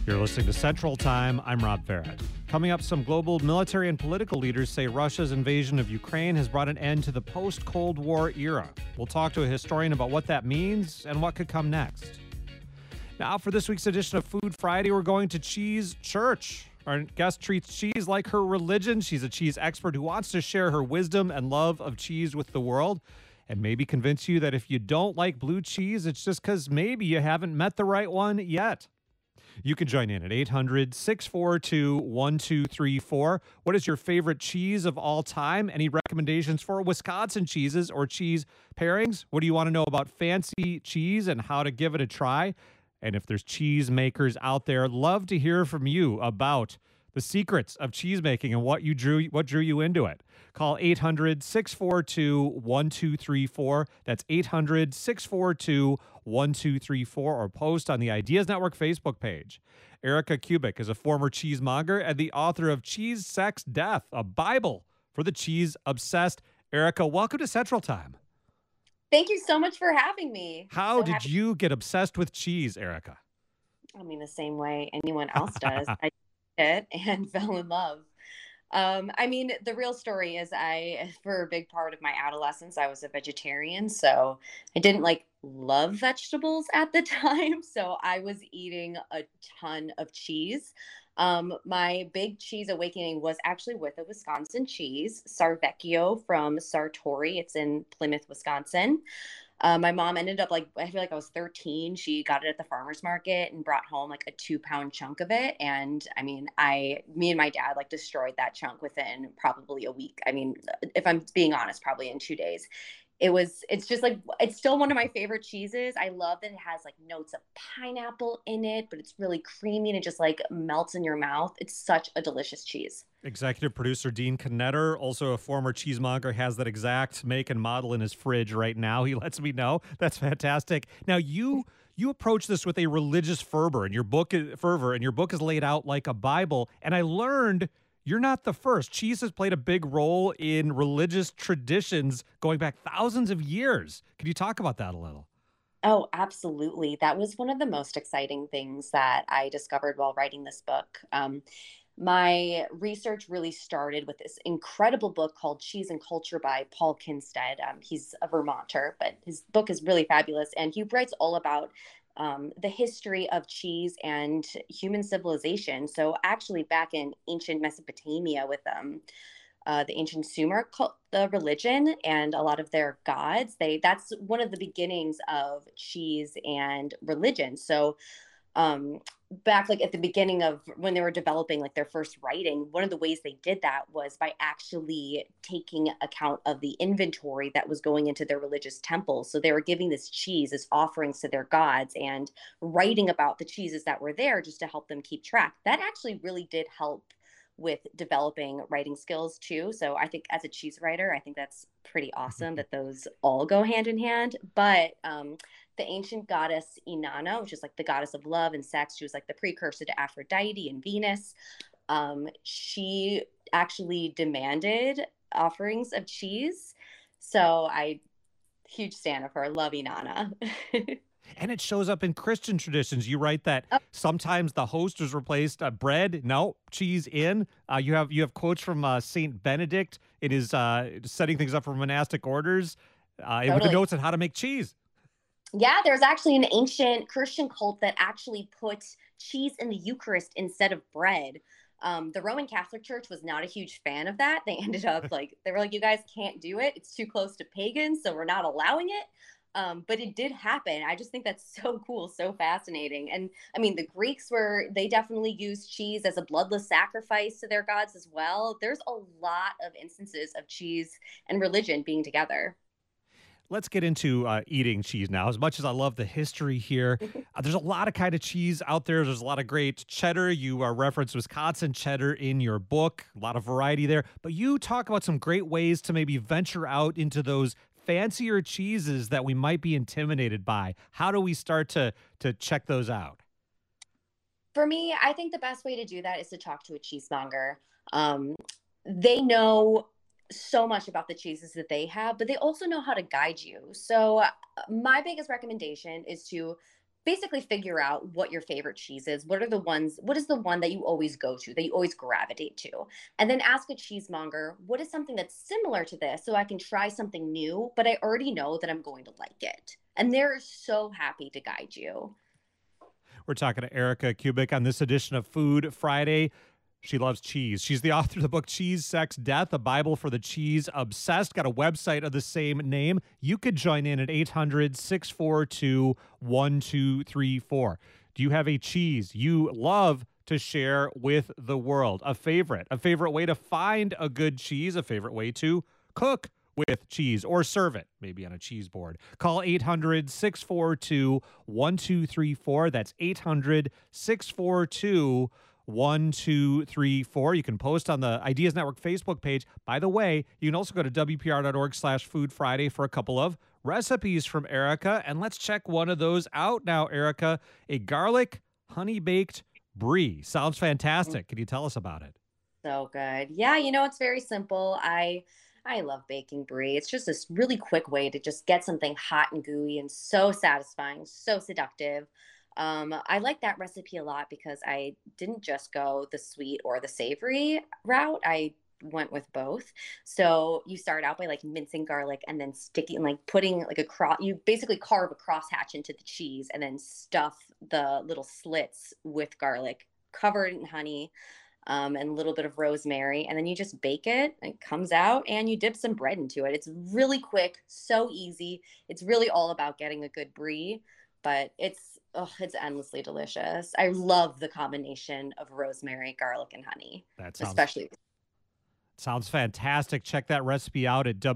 You're listening to Central Time. I'm Rob Farrett. Coming up, some global military and political leaders say Russia's invasion of Ukraine has brought an end to the post-Cold War era. We'll talk to a historian about what that means and what could come next. Now, for this week's edition of Food Friday, we're going to Cheese Church. Our guest treats cheese like her religion. She's a cheese expert who wants to share her wisdom and love of cheese with the world and maybe convince you that if you don't like blue cheese, it's just because maybe you haven't met the right one yet. You can join in at 800-642-1234. What is your favorite cheese of all time? Any recommendations for Wisconsin cheeses or cheese pairings? What do you want to know about fancy cheese and how to give it a try? And if there's cheese makers out there, love to hear from you about the secrets of cheese making and what drew you into it. Call 800-642-1234. That's 800-642-1234, or post on the Ideas Network Facebook page. Erica Kubik is a former cheesemonger and the author of Cheese, Sex, Death, a Bible for the cheese obsessed. Erica, welcome to Central Time. Thank you so much for having me. How did you get obsessed with cheese, Erica? I mean, the same way anyone else does. I did and fell in love. I mean, the real story is for a big part of my adolescence, I was a vegetarian. So I didn't love vegetables at the time. So I was eating a ton of cheese. My big cheese awakening was actually with a Wisconsin cheese, Sarvecchio from Sartori. It's in Plymouth, Wisconsin. My mom ended up I feel like I was 13. She got it at the farmer's market and brought home a 2-pound chunk of it. And I mean, me and my dad destroyed that chunk within probably a week. I mean, if I'm being honest, probably in 2 days. It's just it's still one of my favorite cheeses. I love that it has notes of pineapple in it, but it's really creamy and it just melts in your mouth. It's such a delicious cheese. Executive producer Dean Knetter, also a former cheesemonger, has that exact make and model in his fridge right now. He lets me know. That's fantastic. Now you approach this with a religious fervor, and your book is laid out like a Bible. And I learned you're not the first. Cheese has played a big role in religious traditions going back thousands of years. Can you talk about that a little? Oh, absolutely. That was one of the most exciting things that I discovered while writing this book. My research really started with this incredible book called Cheese and Culture by Paul Kinstead. He's a Vermonter, but his book is really fabulous. And he writes all about the history of cheese and human civilization. So actually back in ancient Mesopotamia with the ancient Sumer the religion and a lot of their gods, that's one of the beginnings of cheese and religion. So back at the beginning of when they were developing their first writing, one of the ways they did that was by actually taking account of the inventory that was going into their religious temples. So they were giving this cheese as offerings to their gods and writing about the cheeses that were there just to help them keep track. That actually really did help with developing writing skills too. So I think as a cheese writer, I think that's pretty awesome that those all go hand in hand. But the ancient goddess Inanna, which is the goddess of love and sex, she was the precursor to Aphrodite and Venus. She actually demanded offerings of cheese. So huge stan of her, love Inanna. And it shows up in Christian traditions. You write that sometimes the host is replaced bread, no, cheese in. You have quotes from Saint Benedict in his setting things up for monastic orders with the notes on how to make cheese. Yeah, there's actually an ancient Christian cult that actually put cheese in the Eucharist instead of bread. The Roman Catholic Church was not a huge fan of that. They ended up they were you guys can't do it. It's too close to pagans, so we're not allowing it. But it did happen. I just think that's so cool, so fascinating. And I mean, the Greeks they definitely used cheese as a bloodless sacrifice to their gods as well. There's a lot of instances of cheese and religion being together. Let's get into eating cheese now. As much as I love the history here, there's a lot of kind of cheese out there. There's a lot of great cheddar. You reference Wisconsin cheddar in your book. A lot of variety there. But you talk about some great ways to maybe venture out into those fancier cheeses that we might be intimidated by. How do we start to check those out? For me, I think the best way to do that is to talk to a cheesemonger. They know so much about the cheeses that they have, but they also know how to guide you. So my biggest recommendation is to basically figure out what your favorite cheese is. What is the one that you always go to, that you always gravitate to? And then ask a cheesemonger, what is something that's similar to this so I can try something new, but I already know that I'm going to like it. And they're so happy to guide you. We're talking to Erica Kubik on this edition of Food Friday. She loves cheese. She's the author of the book Cheese, Sex, Death, a Bible for the Cheese Obsessed. Got a website of the same name. You could join in at 800-642-1234. Do you have a cheese you love to share with the world? A favorite way to find a good cheese, a favorite way to cook with cheese or serve it, maybe on a cheese board. Call 800-642-1234. That's 800-642-1234. You can post on the Ideas Network Facebook page. By the way, you can also go to WPR.org/Food Friday for a couple of recipes from Erica. And let's check one of those out now, Erica. A garlic honey-baked brie. Sounds fantastic. Can you tell us about it? So good. Yeah, it's very simple. I love baking brie. It's just this really quick way to just get something hot and gooey and so satisfying, so seductive. I like that recipe a lot because I didn't just go the sweet or the savory route. I went with both. So you start out by like mincing garlic and then sticking, like putting like you basically carve a crosshatch into the cheese and then stuff the little slits with garlic, covered in honey. And a little bit of rosemary, and then you just bake it. It comes out, and you dip some bread into it. It's really quick, so easy. It's really all about getting a good brie, but it's endlessly delicious. I love the combination of rosemary, garlic, and honey. Especially. Sounds fantastic. Check that recipe out at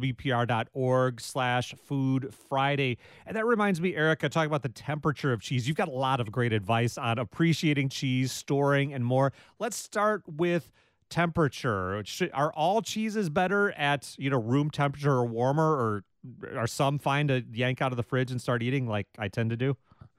WPR.org/Food Friday. And that reminds me, Erica, talking about the temperature of cheese. You've got a lot of great advice on appreciating cheese, storing, and more. Let's start with temperature. Are all cheeses better at, room temperature or warmer, or are some fine to yank out of the fridge and start eating like I tend to do?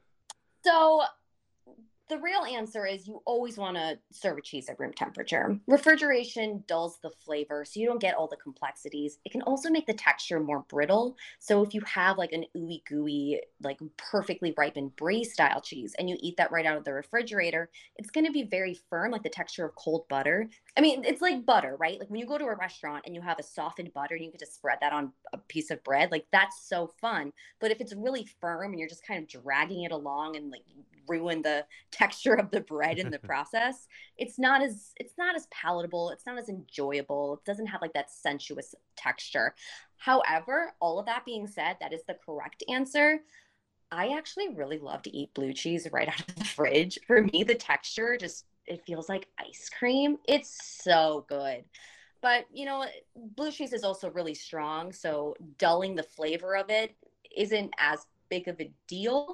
So the real answer is you always want to serve a cheese at room temperature. Refrigeration dulls the flavor, so you don't get all the complexities. It can also make the texture more brittle. So if you have like an ooey gooey, like perfectly ripened brie style cheese, and you eat that right out of the refrigerator, it's going to be very firm, like the texture of cold butter. I mean, it's like butter, right? Like when you go to a restaurant and you have a softened butter and you get to spread that on a piece of bread, like that's so fun. But if it's really firm and you're just kind of dragging it along and like ruin the texture of the bread in the process, it's not as palatable, it's not as enjoyable, it doesn't have like that sensuous texture. However, all of that being said, that is the correct answer. I actually really love to eat blue cheese right out of the fridge. For me, the texture it feels like ice cream. It's so good. But blue cheese is also really strong, so dulling the flavor of it isn't as big of a deal.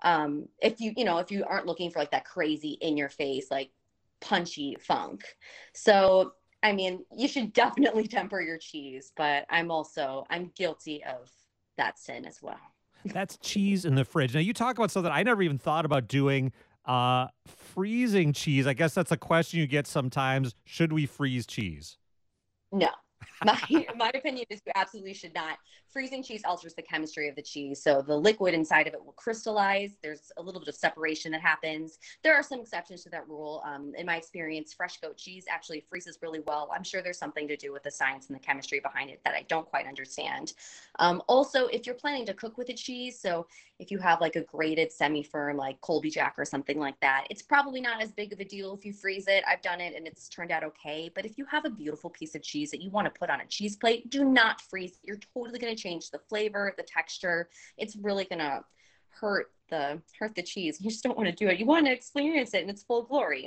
If you aren't looking for like that crazy in your face, like punchy funk. So, I mean, you should definitely temper your cheese, but I'm guilty of that sin as well. That's cheese in the fridge. Now you talk about something I never even thought about doing, freezing cheese. I guess that's a question you get sometimes. Should we freeze cheese? No. My opinion is you absolutely should not. Freezing cheese alters the chemistry of the cheese, so the liquid inside of it will crystallize. There's a little bit of separation that happens. There are some exceptions to that rule. In my experience, fresh goat cheese actually freezes really well. I'm sure there's something to do with the science and the chemistry behind it that I don't quite understand. Also, if you're planning to cook with a cheese, so if you have like a grated semi-firm like Colby Jack or something like that, it's probably not as big of a deal if you freeze it. I've done it and it's turned out okay. But if you have a beautiful piece of cheese that you want to put on a cheese plate, do not freeze. You're totally going to change the flavor, the texture. It's really going to hurt the cheese. You just don't want to do it. You want to experience it in its full glory,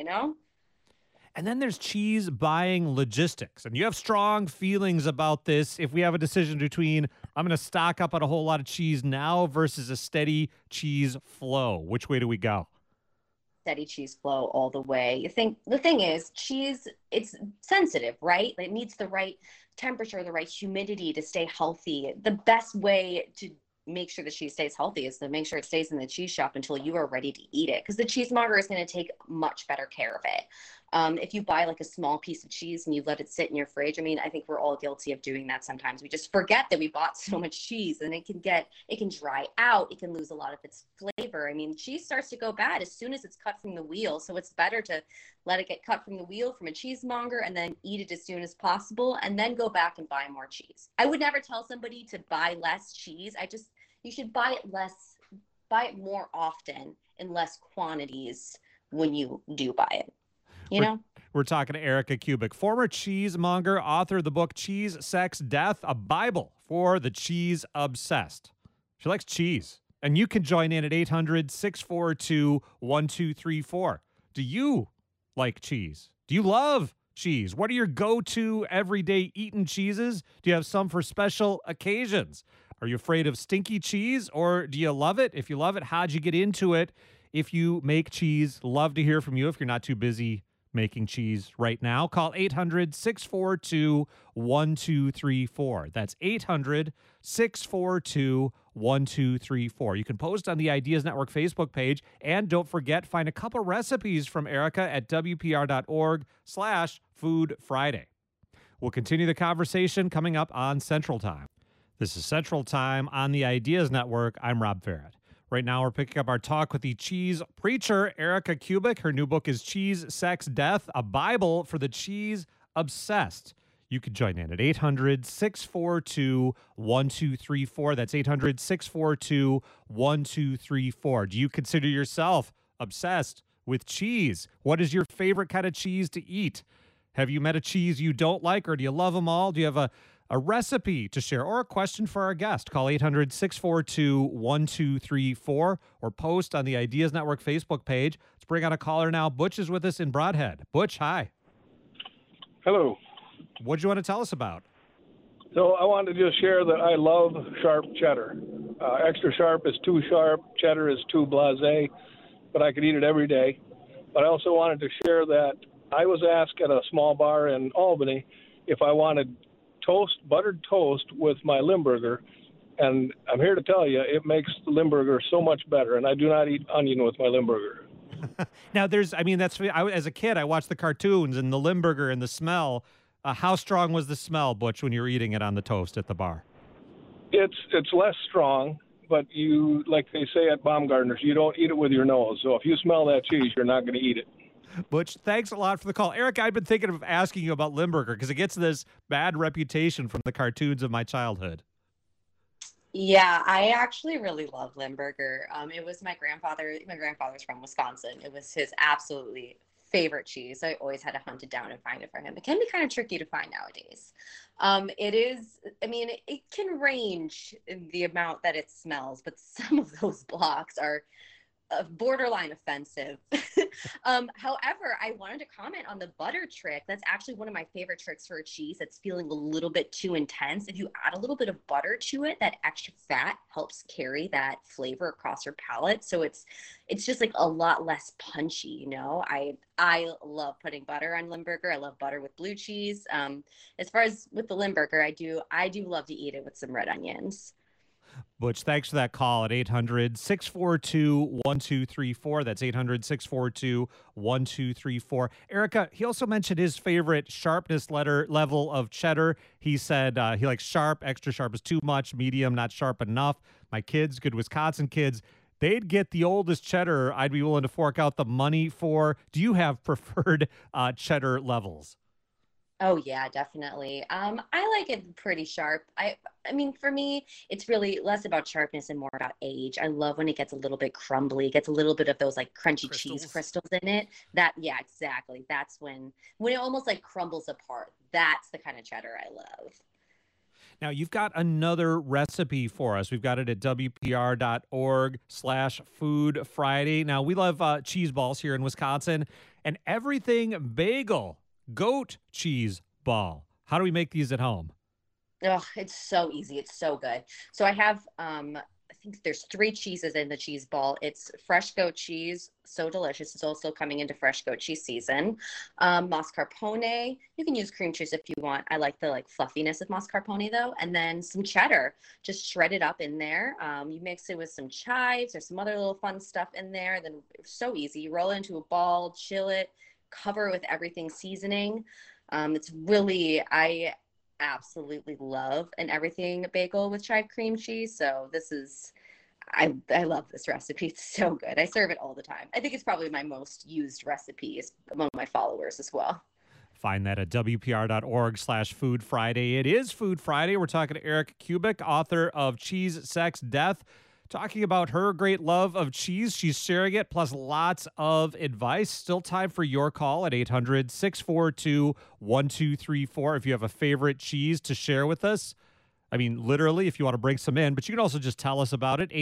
And then there's cheese buying logistics. And you have strong feelings about this. If we have a decision between I'm going to stock up on a whole lot of cheese now versus a steady cheese flow, which way do we go? Steady cheese flow all the way. The thing is, cheese, it's sensitive, right? It needs the right temperature, the right humidity to stay healthy. The best way to make sure the cheese stays healthy is to make sure it stays in the cheese shop until you are ready to eat it, because the cheesemonger is going to take much better care of it. If you buy like a small piece of cheese and you let it sit in your fridge, I mean, I think we're all guilty of doing that sometimes. We just forget that we bought so much cheese, and it can dry out. It can lose a lot of its flavor. I mean, cheese starts to go bad as soon as it's cut from the wheel. So it's better to let it get cut from the wheel from a cheesemonger and then eat it as soon as possible, and then go back and buy more cheese. I would never tell somebody to buy less cheese. You should buy it more often in less quantities when you do buy it. We're talking to Erica Kubik, former cheesemonger, author of the book Cheese, Sex, Death, a Bible for the Cheese Obsessed. She likes cheese. And you can join in at 800-642-1234. Do you like cheese? Do you love cheese? What are your go-to everyday eaten cheeses? Do you have some for special occasions? Are you afraid of stinky cheese, or do you love it? If you love it, how'd you get into it? If you make cheese, love to hear from you if you're not too busy making cheese right now. Call 800-642-1234. That's 800-642-1234. You can post on the Ideas Network Facebook page, and don't forget, find a couple recipes from Erica at WPR.org/Food Friday. We'll continue the conversation coming up on Central Time. This is Central Time on the Ideas Network. I'm Rob Farrett. Right now, we're picking up our talk with the cheese preacher, Erica Kubik. Her new book is Cheese, Sex, Death, a Bible for the Cheese Obsessed. You can join in at 800-642-1234. That's 800-642-1234. Do you consider yourself obsessed with cheese? What is your favorite kind of cheese to eat? Have you met a cheese you don't like, or do you love them all? Do you have a recipe to share or a question for our guest? Call 800-642-1234 or post on the Ideas Network Facebook page. Let's bring on a caller now. Butch is with us in Brodhead. Butch, hi. Hello. What do you want to tell us about? So I wanted to just share that I love sharp cheddar. Extra sharp is too sharp. Cheddar is too blasé, but I could eat it every day. But I also wanted to share that I was asked at a small bar in Albany if I wanted buttered toast with my Limburger, and I'm here to tell you it makes the Limburger so much better, and I do not eat onion with my Limburger. Now, as a kid, I watched the cartoons and the Limburger and the smell. How strong was the smell, Butch, when you were eating it on the toast at the bar? It's less strong, but you, like they say at Baumgartner's, you don't eat it with your nose. So if you smell that cheese, you're not going to eat it. Butch, thanks a lot for the call. Eric, I've been thinking of asking you about Limburger because it gets this bad reputation from the cartoons of my childhood. Yeah, I actually really love Limburger. It was my grandfather's from Wisconsin. It was his absolutely favorite cheese. I always had to hunt it down and find it for him. It can be kind of tricky to find nowadays. It can range in the amount that it smells, but some of those blocks are borderline offensive. However, I wanted to comment on the butter trick. That's actually one of my favorite tricks for a cheese that's feeling a little bit too intense. If you add a little bit of butter to it, that extra fat helps carry that flavor across your palate. So it's just like a lot less punchy, you know. I love putting butter on Limburger. I love butter with blue cheese. As far as with the Limburger, I do love to eat it with some red onions. Butch, thanks for that call at 800-642-1234. That's 800-642-1234. Erica, he also mentioned his favorite sharpness level of cheddar. He said he likes sharp. Extra sharp is too much. Medium, not sharp enough. My kids, good Wisconsin kids, they'd get the oldest cheddar I'd be willing to fork out the money for. Do you have preferred cheddar levels? Oh yeah, definitely. I like it pretty sharp. I mean, for me, it's really less about sharpness and more about age. I love when it gets a little bit crumbly, gets a little bit of those like crunchy cheese crystals in it. Yeah, exactly. That's when it almost like crumbles apart. That's the kind of cheddar I love. Now, you've got another recipe for us. We've got it at WPR.org/Food Friday. Now, we love cheese balls here in Wisconsin, and everything bagel. Goat cheese ball. How do we make these at home? Oh, it's so easy. It's so good. So I have, I think there's 3 cheeses in the cheese ball. It's fresh goat cheese. So delicious. It's also coming into fresh goat cheese season. Mascarpone. You can use cream cheese if you want. I like the fluffiness of mascarpone though. And then some cheddar, just shred it up in there. You mix it with some chives or some other little fun stuff in there. Then it's so easy. You roll it into a ball, chill it. cover with everything seasoning. It's really, I absolutely love an everything bagel with chive cream cheese. So this is, I love this recipe. It's so good. I serve it all the time. I think it's probably my most used recipe among my followers as well. Find that at WPR.org/Food Friday. It is Food Friday. We're talking to Erica Kubik, author of Cheese, Sex, Death, talking about her great love of cheese. She's sharing it, plus lots of advice. Still time for your call at 800-642-1234 if you have a favorite cheese to share with us. I mean, literally, if you want to bring some in, but you can also just tell us about it.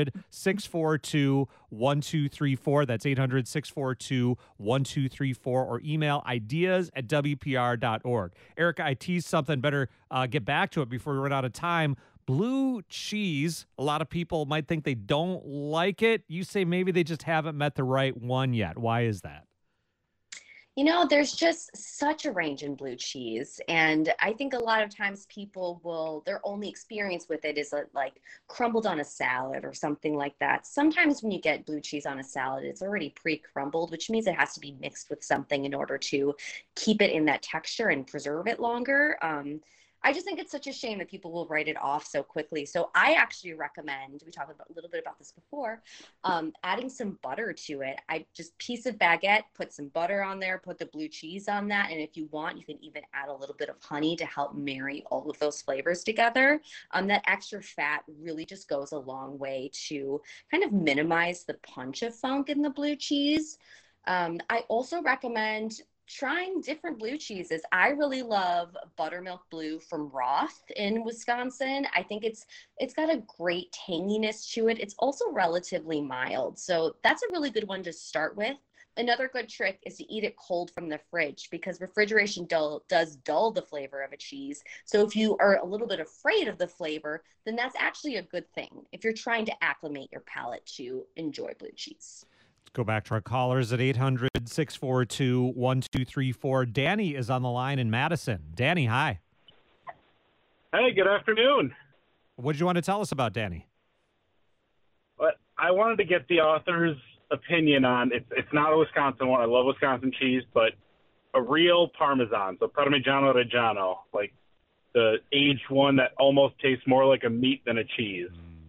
800-642-1234. That's 800-642-1234, or email ideas@WPR.org. Erica, I teased something. Better get back to it before we run out of time. Blue cheese, a lot of people might think they don't like it. You say maybe they just haven't met the right one yet. Why is that? You know, there's just such a range in blue cheese. And I think a lot of times their only experience with it is like crumbled on a salad or something like that. Sometimes when you get blue cheese on a salad, it's already pre-crumbled, which means it has to be mixed with something in order to keep it in that texture and preserve it longer. I just think it's such a shame that people will write it off so quickly. So I actually recommend, we talked a little bit about this before, adding some butter to it. I just piece of baguette, put some butter on there, put the blue cheese on that. And if you want, you can even add a little bit of honey to help marry all of those flavors together. That extra fat really just goes a long way to kind of minimize the punch of funk in the blue cheese. I also recommend trying different blue cheeses. I really love buttermilk blue from Roth in Wisconsin. I think it's got a great tanginess to it. It's also relatively mild. So that's a really good one to start with. Another good trick is to eat it cold from the fridge, because refrigeration does dull the flavor of a cheese. So if you are a little bit afraid of the flavor, then that's actually a good thing if you're trying to acclimate your palate to enjoy blue cheese. Go back to our callers at 800-642-1234. Danny is on the line in Madison. Danny, hi. Hey, good afternoon. What did you want to tell us about, Danny? But I wanted to get the author's opinion on, it's not a Wisconsin one. I love Wisconsin cheese, but a real Parmesan, so Parmigiano Reggiano, like the aged one that almost tastes more like a meat than a cheese.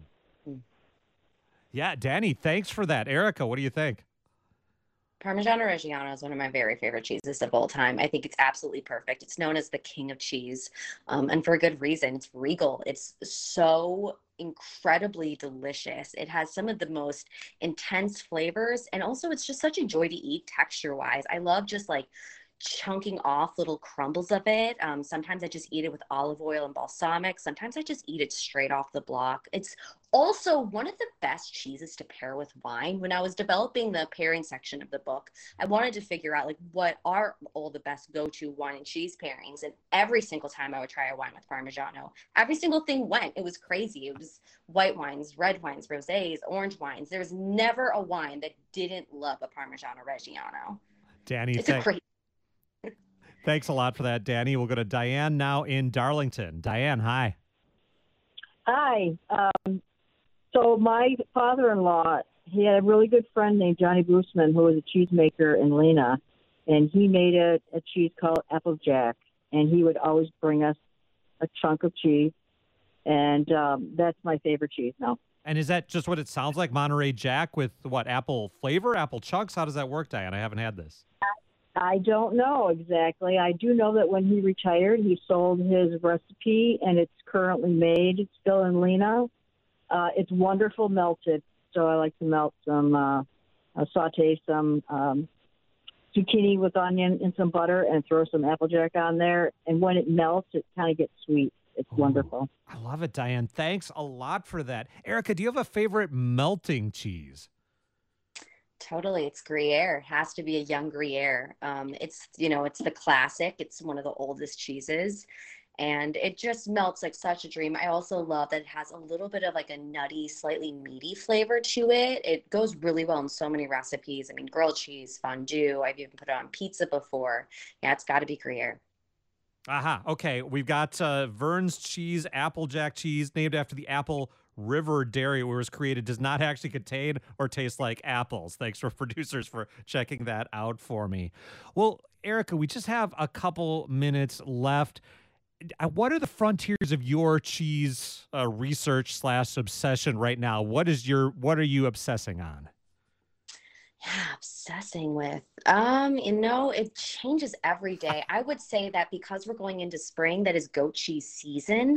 Yeah, Danny, thanks for that. Erica, what do you think? Parmigiano Reggiano is one of my very favorite cheeses of all time. I think it's absolutely perfect. It's known as the king of cheese, and for a good reason. It's regal. It's so incredibly delicious. It has some of the most intense flavors, and also it's just such a joy to eat texture-wise. I love just like chunking off little crumbles of it. Sometimes I just eat it with olive oil and balsamic. Sometimes I just eat it straight off the block. It's also one of the best cheeses to pair with wine. When I was developing the pairing section of the book, I wanted to figure out like what are all the best go-to wine and cheese pairings. And every single time I would try a wine with Parmigiano, every single thing went. It was crazy. It was white wines, red wines, rosés, orange wines. There was never a wine that didn't love a Parmigiano Reggiano. Danny, it's a great. Thanks a lot for that, Danny. We'll go to Diane now in Darlington. Diane, hi. Hi. So my father-in-law, he had a really good friend named Johnny Boosman, who was a cheesemaker in Lena, and he made a cheese called Applejack, and he would always bring us a chunk of cheese, and that's my favorite cheese now. And is that just what it sounds like, Monterey Jack with what, apple flavor, apple chunks? How does that work, Diane? I haven't had this. I don't know exactly. I do know that when he retired, he sold his recipe, and it's currently made still in Lena. It's wonderful melted, so I like to melt some, saute some zucchini with onion and some butter and throw some Applejack on there. And when it melts, it kind of gets sweet. It's wonderful. I love it, Diane. Thanks a lot for that. Erica, do you have a favorite melting cheese? Totally. It's Gruyere. It has to be a young Gruyere. It's the classic. It's one of the oldest cheeses, and it just melts like such a dream. I also love that it has a little bit of like a nutty, slightly meaty flavor to it. It goes really well in so many recipes. I mean, grilled cheese, fondue. I've even put it on pizza before. Yeah, it's got to be Gruyere. Aha. Okay. We've got Vern's cheese, Applejack cheese, named after the apple River Dairy, where it was created, does not actually contain or taste like apples. Thanks for producers for checking that out for me. Well, Erica, we just have a couple minutes left. What are the frontiers of your cheese research / obsession right now? What are you obsessing on? Yeah, obsessing with. It changes every day. I would say that because we're going into spring, that is goat cheese season.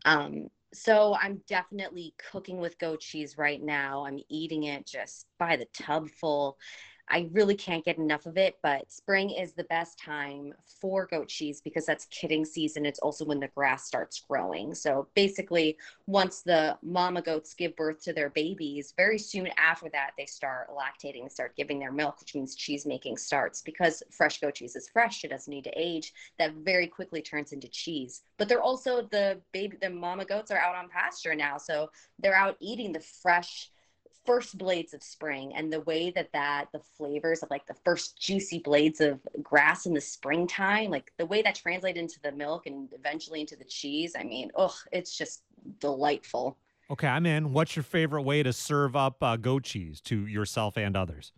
So I'm definitely cooking with goat cheese right now. I'm eating it just by the tub full. I really can't get enough of it, but spring is the best time for goat cheese because that's kidding season. It's also when the grass starts growing. So basically, once the mama goats give birth to their babies, very soon after that, they start lactating, start giving their milk, which means cheese making starts. Because fresh goat cheese is fresh, it doesn't need to age. That very quickly turns into cheese. But they're also the mama goats are out on pasture now. So they're out eating the fresh first blades of spring, and the way that the flavors of like the first juicy blades of grass in the springtime, like the way that translates into the milk and eventually into the cheese, I mean, it's just delightful. Okay, I'm in. What's your favorite way to serve up goat cheese to yourself and others?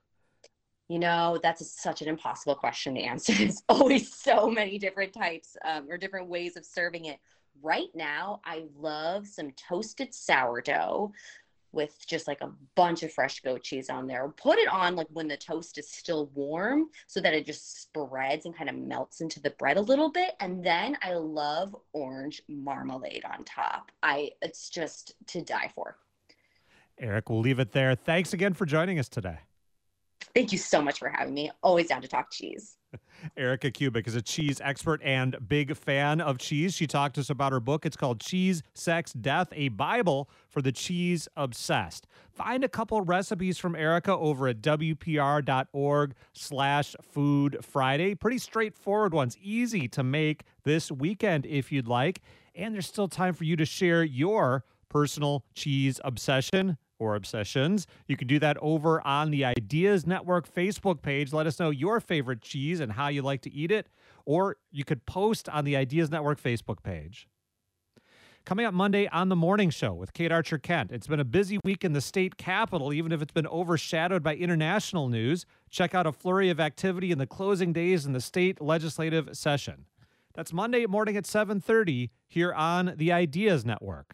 That's such an impossible question to answer. There's always so many different types or different ways of serving it. Right now, I love some toasted sourdough with just like a bunch of fresh goat cheese on there. Put it on like when the toast is still warm so that it just spreads and kind of melts into the bread a little bit. And then I love orange marmalade on top. It's just to die for. Eric, we'll leave it there. Thanks again for joining us today. Thank you so much for having me. Always down to talk cheese. Erica Kubik is a cheese expert and big fan of cheese. She talked to us about her book. It's called Cheese, Sex, Death, a Bible for the Cheese Obsessed. Find a couple recipes from Erica over at WPR.org/Food Friday. Pretty straightforward ones, easy to make this weekend if you'd like. And there's still time for you to share your personal cheese obsession or obsessions. You can do that over on the Ideas Network Facebook page. Let us know your favorite cheese and how you like to eat it. Or you could post on the Ideas Network Facebook page. Coming up Monday on The Morning Show with Kate Archer-Kent. It's been a busy week in the state capitol, even if it's been overshadowed by international news. Check out a flurry of activity in the closing days in the state legislative session. That's Monday morning at 7:30 here on the Ideas Network.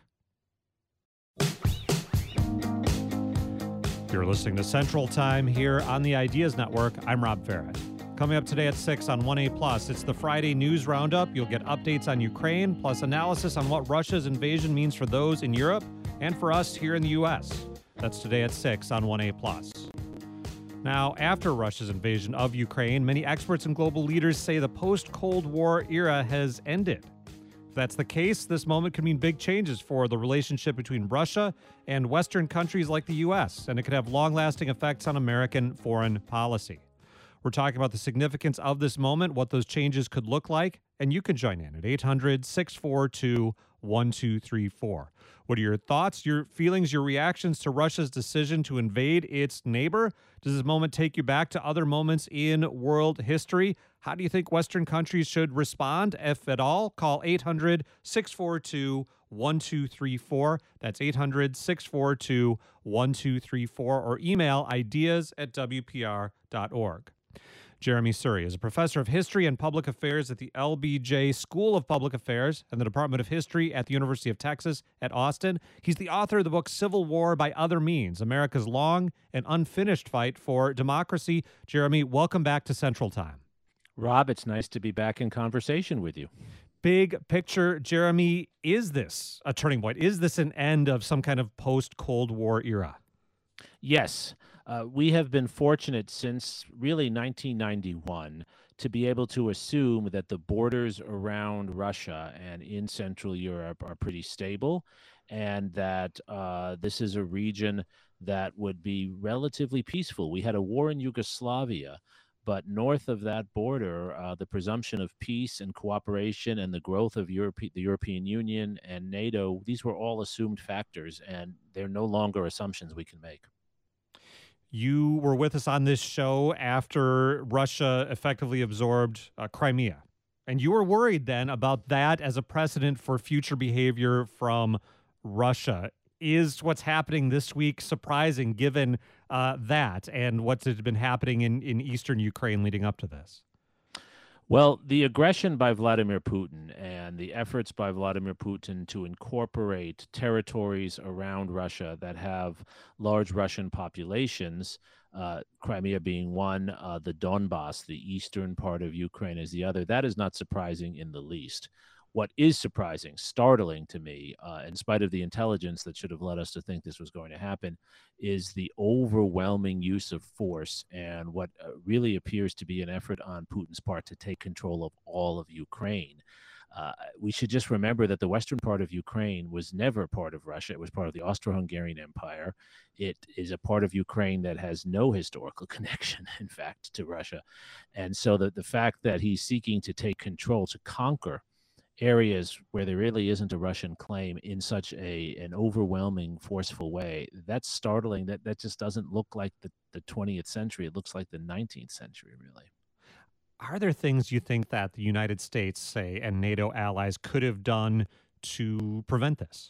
You're listening to Central Time here on the Ideas Network. I'm Rob Farrett. Coming up today at 6 on 1A+, it's the Friday News Roundup. You'll get updates on Ukraine, plus analysis on what Russia's invasion means for those in Europe and for us here in the U.S. That's today at 6 on 1A+. Now, after Russia's invasion of Ukraine, many experts and global leaders say the post-Cold War era has ended. If that's the case, this moment could mean big changes for the relationship between Russia and Western countries like the U.S., and it could have long-lasting effects on American foreign policy. We're talking about the significance of this moment, what those changes could look like, and you can join in at 800-642-1234. What are your thoughts, your feelings, your reactions to Russia's decision to invade its neighbor? Does this moment take you back to other moments in world history? How do you think Western countries should respond, if at all? Call 800-642-1234. That's 800-642-1234, or email ideas@wpr.org. Jeremy Suri is a professor of history and public affairs at the LBJ School of Public Affairs and the Department of History at the University of Texas at Austin. He's the author of the book Civil War by Other Means, America's Long and Unfinished Fight for Democracy. Jeremy, welcome back to Central Time. Rob, it's nice to be back in conversation with you. Big picture, Jeremy, is this a turning point? Is this an end of some kind of post-Cold War era? Yes. We have been fortunate since really 1991 to be able to assume that the borders around Russia and in Central Europe are pretty stable, and that this is a region that would be relatively peaceful. We had a war in Yugoslavia, but north of that border, the presumption of peace and cooperation and the growth of the European Union and NATO, these were all assumed factors, and they're no longer assumptions we can make. You were with us on this show after Russia effectively absorbed Crimea. And you were worried then about that as a precedent for future behavior from Russia. Is what's happening this week surprising given that and what's been happening in eastern Ukraine leading up to this? Well, the aggression by Vladimir Putin and the efforts by Vladimir Putin to incorporate territories around Russia that have large Russian populations, Crimea being one, the Donbass, the eastern part of Ukraine, is the other, that is not surprising in the least. What is surprising, startling to me, in spite of the intelligence that should have led us to think this was going to happen, is the overwhelming use of force and what really appears to be an effort on Putin's part to take control of all of Ukraine. We should just remember that the western part of Ukraine was never part of Russia. It was part of the Austro-Hungarian Empire. It is a part of Ukraine that has no historical connection, in fact, to Russia. And so the fact that he's seeking to take control, to conquer areas where there really isn't a Russian claim in such an overwhelming, forceful way, that's startling. That just doesn't look like the 20th century. It looks like the 19th century, really. Are there things you think that the United States, say, and NATO allies could have done to prevent this?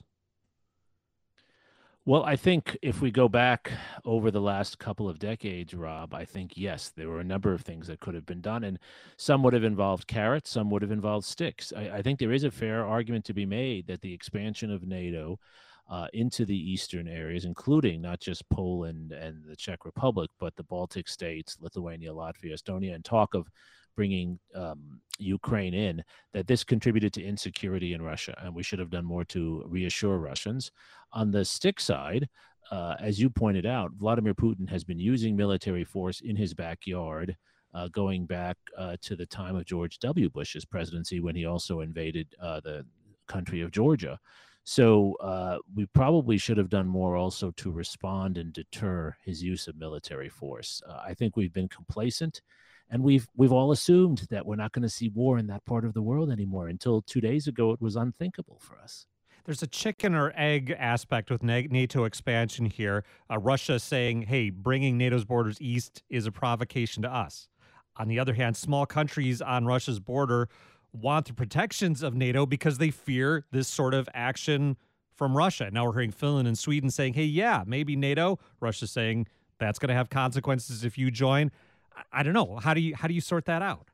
Well, I think if we go back over the last couple of decades, Rob, I think, yes, there were a number of things that could have been done, and some would have involved carrots, some would have involved sticks. I think there is a fair argument to be made that the expansion of NATO into the eastern areas, including not just Poland and the Czech Republic, but the Baltic states, Lithuania, Latvia, Estonia, and talk of bringing Ukraine in, that this contributed to insecurity in Russia, and we should have done more to reassure Russians. On the stick side, as you pointed out, Vladimir Putin has been using military force in his backyard, going back to the time of George W. Bush's presidency, when he also invaded the country of Georgia. So we probably should have done more also to respond and deter his use of military force. I think we've been complacent, and we've all assumed that we're not going to see war in that part of the world anymore. Until 2 days ago, it was unthinkable for us. There's a chicken or egg aspect with NATO expansion here. Russia saying, hey, bringing NATO's borders east is a provocation to us. On the other hand, small countries on Russia's border want the protections of NATO because they fear this sort of action from Russia. Now we're hearing Finland and Sweden saying, hey, yeah, maybe NATO. Russia's saying that's going to have consequences if you join. I don't know. How do you sort that out?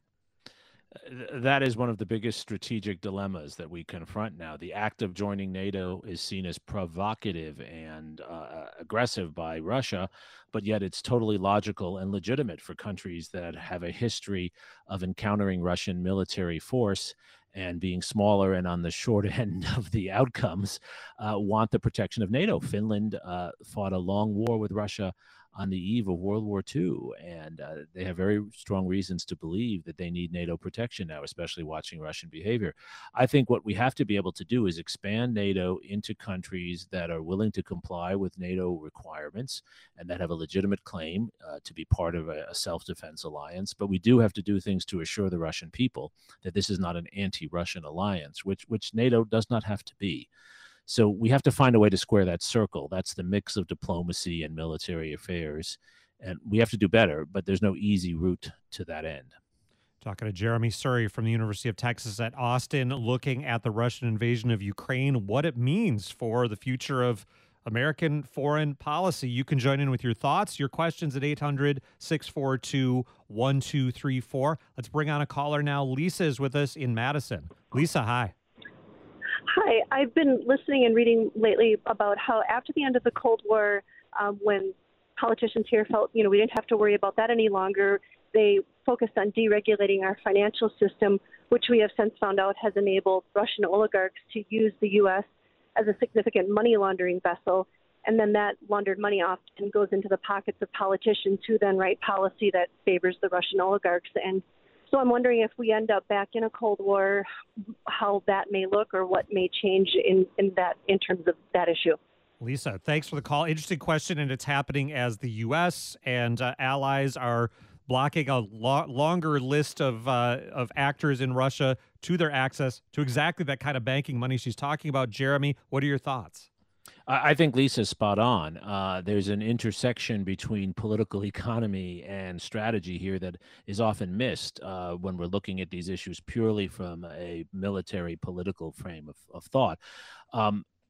That is one of the biggest strategic dilemmas that we confront now. The act of joining NATO is seen as provocative and aggressive by Russia, but yet it's totally logical and legitimate for countries that have a history of encountering Russian military force and being smaller and on the short end of the outcomes, want the protection of NATO. Finland fought a long war with Russia on the eve of World War II, and they have very strong reasons to believe that they need NATO protection now, especially watching Russian behavior. I think what we have to be able to do is expand NATO into countries that are willing to comply with NATO requirements and that have a legitimate claim to be part of a self-defense alliance. But we do have to do things to assure the Russian people that this is not an anti-Russian alliance, which NATO does not have to be. So we have to find a way to square that circle. That's the mix of diplomacy and military affairs. And we have to do better, but there's no easy route to that end. Talking to Jeremy Surrey from the University of Texas at Austin, looking at the Russian invasion of Ukraine, what it means for the future of American foreign policy. You can join in with your thoughts, your questions at 800-642-1234. Let's bring on a caller now. Lisa is with us in Madison. Lisa, hi. Hi, I've been listening and reading lately about how after the end of the Cold War, when politicians here felt, we didn't have to worry about that any longer, they focused on deregulating our financial system, which we have since found out has enabled Russian oligarchs to use the U.S. as a significant money laundering vessel. And then that laundered money often goes into the pockets of politicians who then write policy that favors the Russian oligarchs. And so I'm wondering if we end up back in a Cold War, how that may look or what may change in terms of that issue. Lisa, thanks for the call. Interesting question, and it's happening as the U.S. and allies are blocking a longer list of actors in Russia to their access to exactly that kind of banking money she's talking about. Jeremy, what are your thoughts? I think Lisa's spot on. There's an intersection between political economy and strategy here that is often missed when we're looking at these issues purely from a military political frame of thought.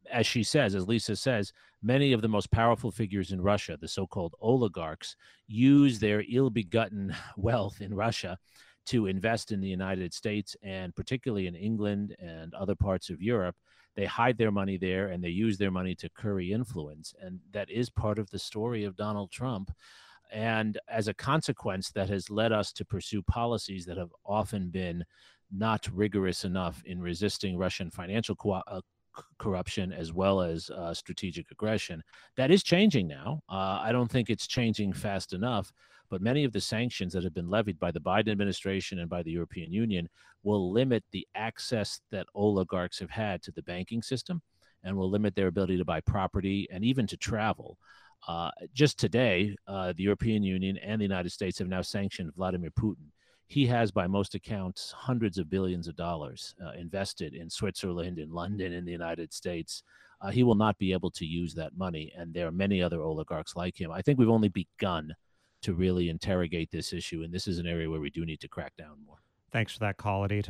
as she says, as Lisa says, many of the most powerful figures in Russia, the so-called oligarchs, use their ill-begotten wealth in Russia to invest in the United States and particularly in England and other parts of Europe. They hide their money there and they use their money to curry influence. And that is part of the story of Donald Trump. And as a consequence, that has led us to pursue policies that have often been not rigorous enough in resisting Russian financial corruption as well as strategic aggression. That is changing now. I don't think it's changing fast enough, but many of the sanctions that have been levied by the Biden administration and by the European Union will limit the access that oligarchs have had to the banking system and will limit their ability to buy property and even to travel. Just today, the European Union and the United States have now sanctioned Vladimir Putin. He has, by most accounts, hundreds of billions of dollars invested in Switzerland, in London, in the United States. He will not be able to use that money, and there are many other oligarchs like him. I think we've only begun to really interrogate this issue, and this is an area where we do need to crack down more. Thanks for that call at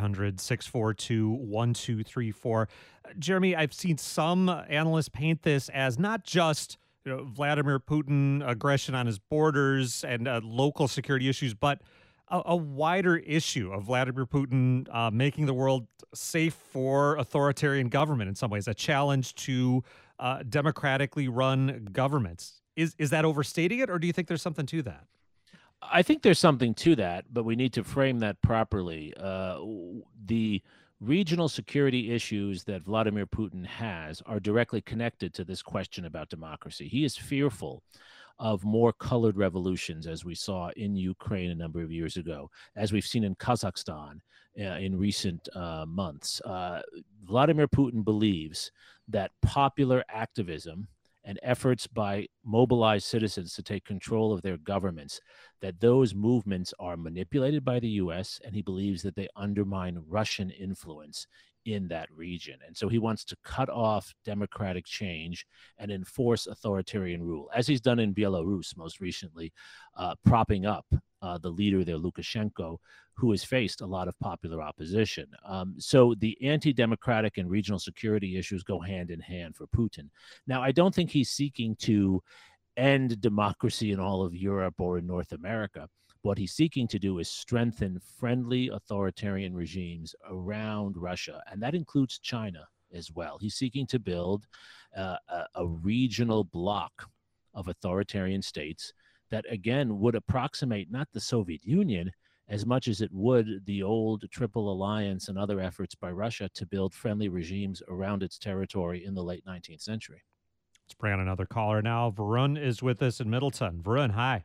800-642-1234. Jeremy, I've seen some analysts paint this as not just Vladimir Putin aggression on his borders and local security issues, but a wider issue of Vladimir Putin making the world safe for authoritarian government in some ways, a challenge to democratically run governments. Is that overstating it, or do you think there's something to that? I think there's something to that, but we need to frame that properly. The regional security issues that Vladimir Putin has are directly connected to this question about democracy. He is fearful of more colored revolutions, as we saw in Ukraine a number of years ago, as we've seen in Kazakhstan in recent months. Vladimir Putin believes that popular activism and efforts by mobilized citizens to take control of their governments, that those movements are manipulated by the U.S., and he believes that they undermine Russian influence in that region. And so he wants to cut off democratic change and enforce authoritarian rule, as he's done in Belarus most recently, propping up the leader there, Lukashenko, who has faced a lot of popular opposition. So the anti-democratic and regional security issues go hand in hand for Putin. Now, I don't think he's seeking to end democracy in all of Europe or in North America. What he's seeking to do is strengthen friendly authoritarian regimes around Russia, and that includes China as well. He's seeking to build a regional bloc of authoritarian states that, again, would approximate not the Soviet Union as much as it would the old Triple Alliance and other efforts by Russia to build friendly regimes around its territory in the late 19th century. Let's bring on another caller now. Varun is with us in Middleton. Varun, hi.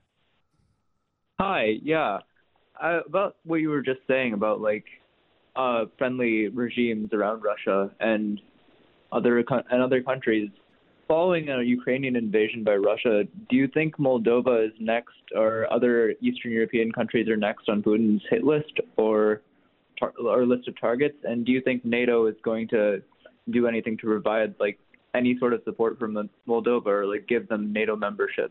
Hi, yeah. About what you were just saying about friendly regimes around Russia and other countries. Following a Ukrainian invasion by Russia, do you think Moldova is next, or other Eastern European countries are next on Putin's hit list or list of targets? And do you think NATO is going to do anything to provide any sort of support from Moldova or give them NATO membership?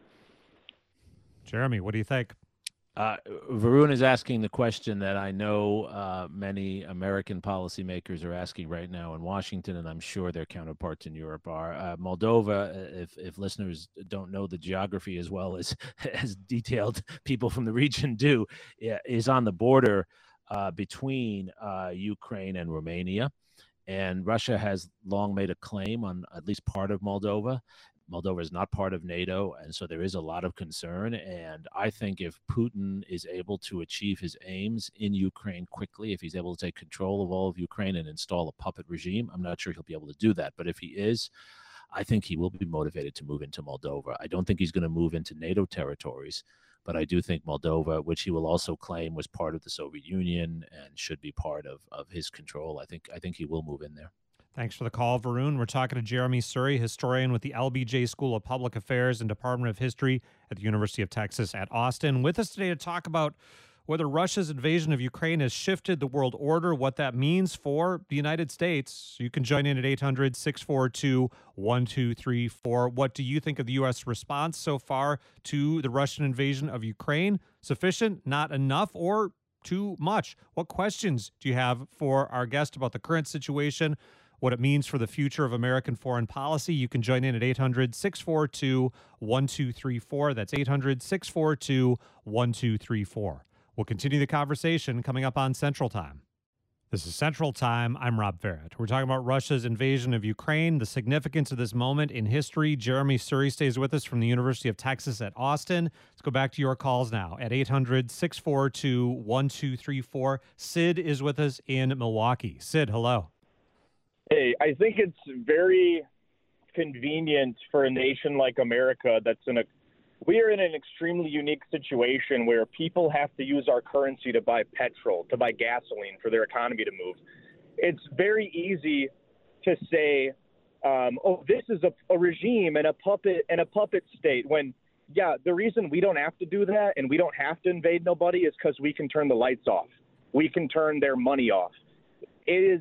Jeremy, what do you think? Varun is asking the question that I know many American policymakers are asking right now in Washington, and I'm sure their counterparts in Europe are. Moldova, if listeners don't know the geography as well as detailed people from the region do, is on the border between Ukraine and Romania. And Russia has long made a claim on at least part of Moldova. Moldova is not part of NATO, and so there is a lot of concern. And I think if Putin is able to achieve his aims in Ukraine quickly, if he's able to take control of all of Ukraine and install a puppet regime, I'm not sure he'll be able to do that. But if he is, I think he will be motivated to move into Moldova. I don't think he's going to move into NATO territories, but I do think Moldova, which he will also claim was part of the Soviet Union and should be part of his control, I think he will move in there. Thanks for the call, Varun. We're talking to Jeremy Surrey, historian with the LBJ School of Public Affairs and Department of History at the University of Texas at Austin. With us today to talk about whether Russia's invasion of Ukraine has shifted the world order, what that means for the United States. You can join in at 800-642-1234. What do you think of the U.S. response so far to the Russian invasion of Ukraine? Sufficient, not enough, or too much? What questions do you have for our guest about the current situation? what it means for the future of American foreign policy. You can join in at 800-642-1234. That's 800-642-1234. We'll continue the conversation coming up on Central Time. This is Central Time. I'm Rob Barrett. We're talking about Russia's invasion of Ukraine, the significance of this moment in history. Jeremy Suri stays with us from the University of Texas at Austin. Let's go back to your calls now at 800-642-1234. Sid is with us in Milwaukee. Sid, hello. Hey, I think it's very convenient for a nation like America we are in an extremely unique situation where people have to use our currency to buy petrol, to buy gasoline for their economy to move. It's very easy to say, this is a regime and a puppet state when, yeah, the reason we don't have to do that and we don't have to invade nobody is because we can turn the lights off. We can turn their money off. It is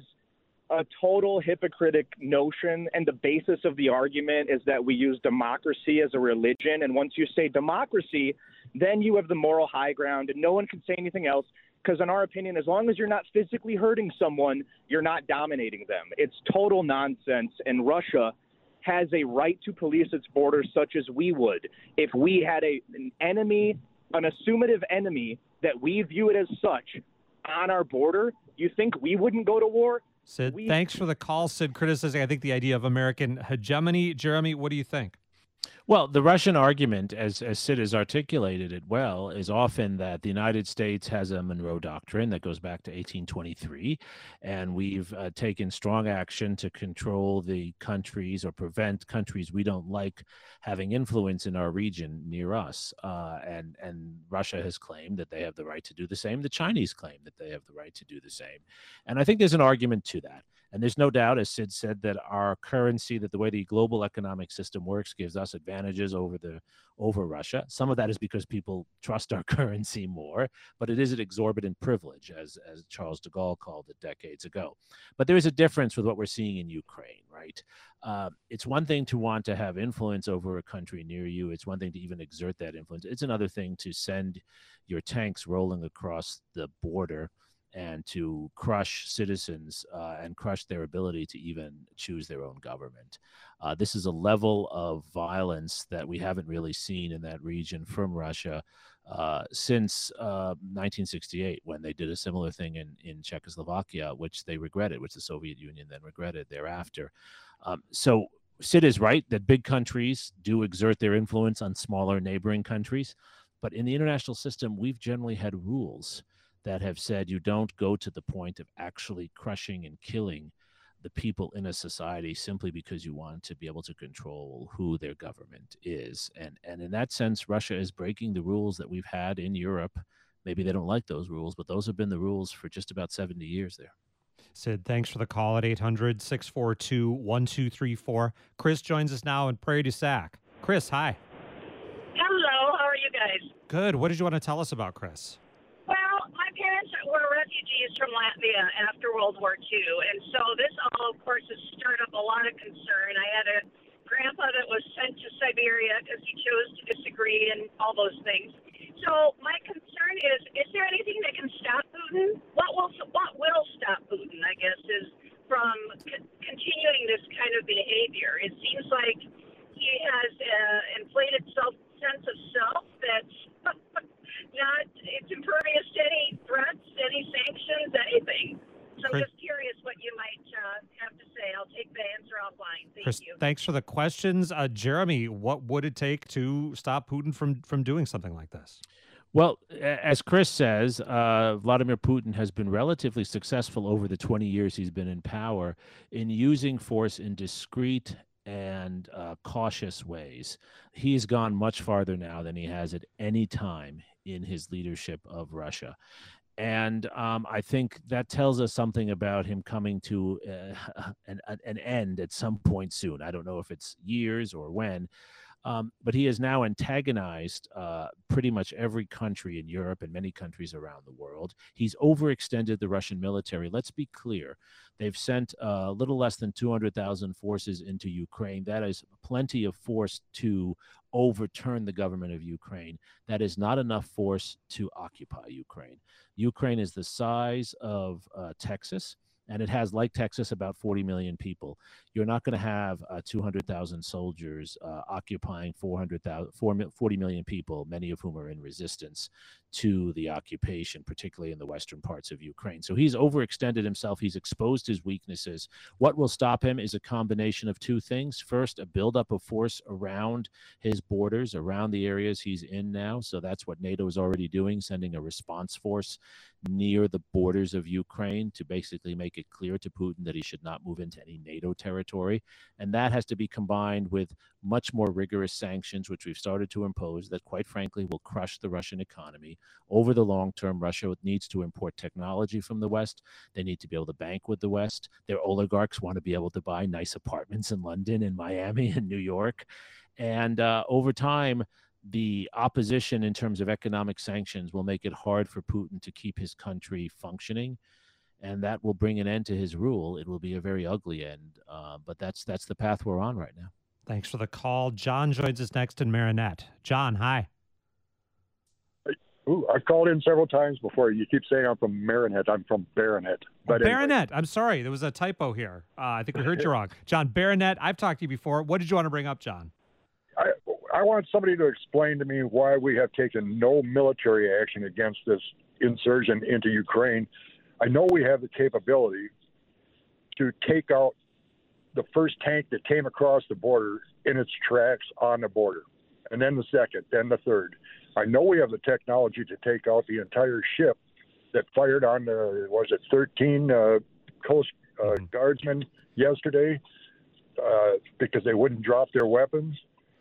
a total hypocritic notion, and the basis of the argument is that we use democracy as a religion, and once you say democracy, then you have the moral high ground, and no one can say anything else, because in our opinion, as long as you're not physically hurting someone, you're not dominating them. It's total nonsense, and Russia has a right to police its borders such as we would. If we had an enemy, an assumative enemy that we view it as such on our border, you think we wouldn't go to war? Sid, thanks for the call. Sid criticizing, I think, the idea of American hegemony. Jeremy, what do you think? Well, the Russian argument, as Sid has articulated it well, is often that the United States has a Monroe Doctrine that goes back to 1823, and we've taken strong action to control the countries or prevent countries we don't like having influence in our region near us. And Russia has claimed that they have the right to do the same. The Chinese claim that they have the right to do the same. And I think there's an argument to that. And there's no doubt, as Sid said, that our currency, that the way the global economic system works, gives us advantages over Russia. Some of that is because people trust our currency more, but it is an exorbitant privilege, as Charles de Gaulle called it decades ago. But there is a difference with what we're seeing in Ukraine, right? It's one thing to want to have influence over a country near you. It's one thing to even exert that influence. It's another thing to send your tanks rolling across the border and to crush citizens and crush their ability to even choose their own government. This is a level of violence that we haven't really seen in that region from Russia since 1968, when they did a similar thing in Czechoslovakia, which they regretted, which the Soviet Union then regretted thereafter. So Sid is right that big countries do exert their influence on smaller neighboring countries, but in the international system, we've generally had rules that have said you don't go to the point of actually crushing and killing the people in a society simply because you want to be able to control who their government is. And in that sense, Russia is breaking the rules that we've had in Europe. Maybe they don't like those rules, but those have been the rules for just about 70 years there. Sid, thanks for the call at 800-642-1234. Chris joins us now in Prairie du Sac. Chris, hi. Hello, how are you guys? Good. What did you want to tell us about, Chris? Well, my parents were refugees from Latvia after World War II, and so this all, of course, has stirred up a lot of concern. I had a grandpa that was sent to Siberia because he chose to disagree and all those things. So my concern is there anything that can stop Putin? What will stop Putin, I guess, is from continuing this kind of behavior. It seems like he has inflated sense of self that's it's impervious to any threats, any sanctions, anything. So I'm just curious what you might have to say. I'll take the answer offline. Thank you. Thanks for the questions. Jeremy, what would it take to stop Putin from doing something like this? Well, as Chris says, Vladimir Putin has been relatively successful over the 20 years he's been in power in using force in discreet and cautious ways. He's gone much farther now than he has at any time in his leadership of Russia. And I think that tells us something about him coming to an end at some point soon. I don't know if it's years or when, but he has now antagonized pretty much every country in Europe and many countries around the world. He's overextended the Russian military. Let's be clear. They've sent a little less than 200,000 forces into Ukraine. That is plenty of force to overturn the government of Ukraine. That is not enough force to occupy Ukraine. Ukraine is the size of Texas. and it has, like Texas, about 40 million people. You're not going to have 200,000 soldiers occupying 40 million people, many of whom are in resistance to the occupation, particularly in the western parts of Ukraine. So he's overextended himself. He's exposed his weaknesses. What will stop him is a combination of two things. First, a buildup of force around his borders, around the areas he's in now. So that's what NATO is already doing, sending a response force near the borders of Ukraine to basically make it clear to Putin that he should not move into any NATO territory. And that has to be combined with much more rigorous sanctions, which we've started to impose, that quite frankly will crush the Russian economy. Over the long term, Russia needs to import technology from the West. They need to be able to bank with the West. Their oligarchs want to be able to buy nice apartments in London and Miami and New York. And over time, the opposition in terms of economic sanctions will make it hard for Putin to keep his country functioning, and that will bring an end to his rule. It will be a very ugly end, but that's the path we're on right now. Thanks for the call. John joins us next in Marinette. John, hi. Ooh, I've called in several times before. You keep saying I'm from Marinette. I'm from Baronet. But Baronet. Anyway. I'm sorry. There was a typo here. I think we heard you wrong. John, Baronet, I've talked to you before. What did you want to bring up, John? I want somebody to explain to me why we have taken no military action against this insurgent into Ukraine. I know we have the capability to take out the first tank that came across the border in its tracks on the border, and then the second, then the third. I know we have the technology to take out the entire ship that fired on the, 13 Coast Guardsmen yesterday because they wouldn't drop their weapons.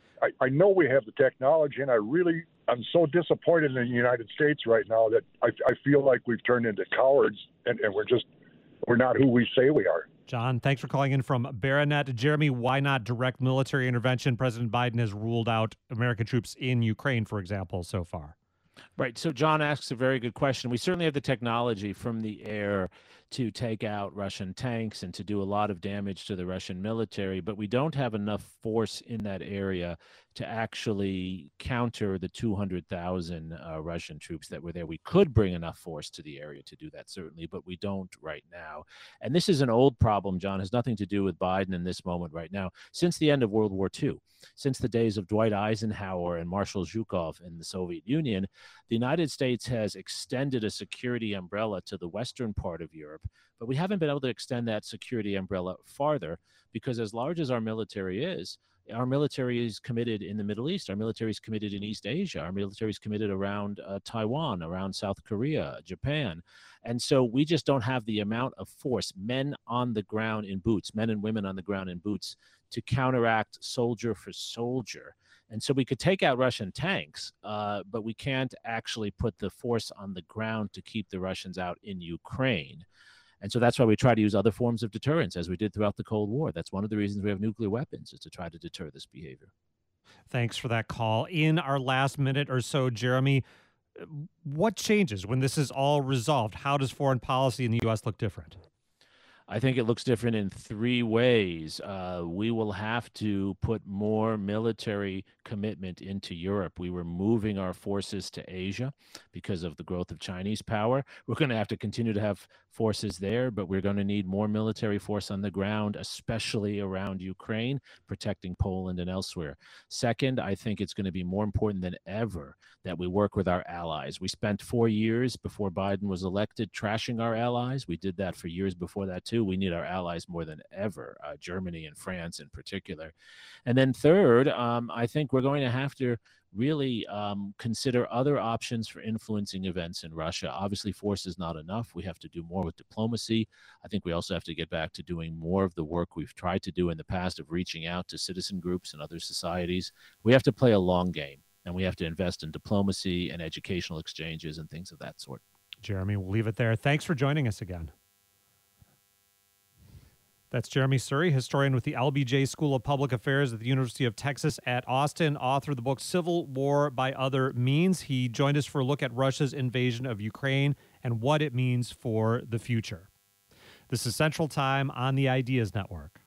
I know we have the technology, and I'm so disappointed in the United States right now that I feel like we've turned into cowards, and we're not who we say we are. John, thanks for calling in from Baronet. Jeremy, why not direct military intervention? President Biden has ruled out American troops in Ukraine, for example, so far. Right. So John asks a very good question. We certainly have the technology from the air to take out Russian tanks and to do a lot of damage to the Russian military, but we don't have enough force in that area to actually counter the 200,000 Russian troops that were there. We could bring enough force to the area to do that, certainly, but we don't right now. And this is an old problem, John. It has nothing to do with Biden in this moment right now. Since the end of World War II, since the days of Dwight Eisenhower and Marshal Zhukov in the Soviet Union, the United States has extended a security umbrella to the western part of Europe, but we haven't been able to extend that security umbrella farther because as large as our military is committed in the Middle East. Our military is committed in East Asia. Our military is committed around Taiwan, around South Korea, Japan. And so we just don't have the amount of force, men on the ground in boots, men and women on the ground in boots, to counteract soldier for soldier. And so we could take out Russian tanks, but we can't actually put the force on the ground to keep the Russians out in Ukraine. And so that's why we try to use other forms of deterrence, as we did throughout the Cold War. That's one of the reasons we have nuclear weapons, is to try to deter this behavior. Thanks for that call. In our last minute or so, Jeremy, what changes when this is all resolved? How does foreign policy in the U.S. look different? I think it looks different in three ways. We will have to put more military commitment into Europe. We were moving our forces to Asia because of the growth of Chinese power. We're going to have to continue to have forces there, but we're going to need more military force on the ground, especially around Ukraine, protecting Poland and elsewhere. Second, I think it's going to be more important than ever that we work with our allies. We spent 4 years before Biden was elected trashing our allies. We did that for years before that too. We need our allies more than ever, Germany and France in particular. And then third, I think we're going to have to really consider other options for influencing events in Russia. Obviously, force is not enough. We have to do more with diplomacy. I think we also have to get back to doing more of the work we've tried to do in the past of reaching out to citizen groups and other societies. We have to play a long game, and we have to invest in diplomacy and educational exchanges and things of that sort. Jeremy, we'll leave it there. Thanks for joining us again. That's Jeremy Surrey, historian with the LBJ School of Public Affairs at the University of Texas at Austin, author of the book Civil War by Other Means. He joined us for a look at Russia's invasion of Ukraine and what it means for the future. This is Central Time on the Ideas Network.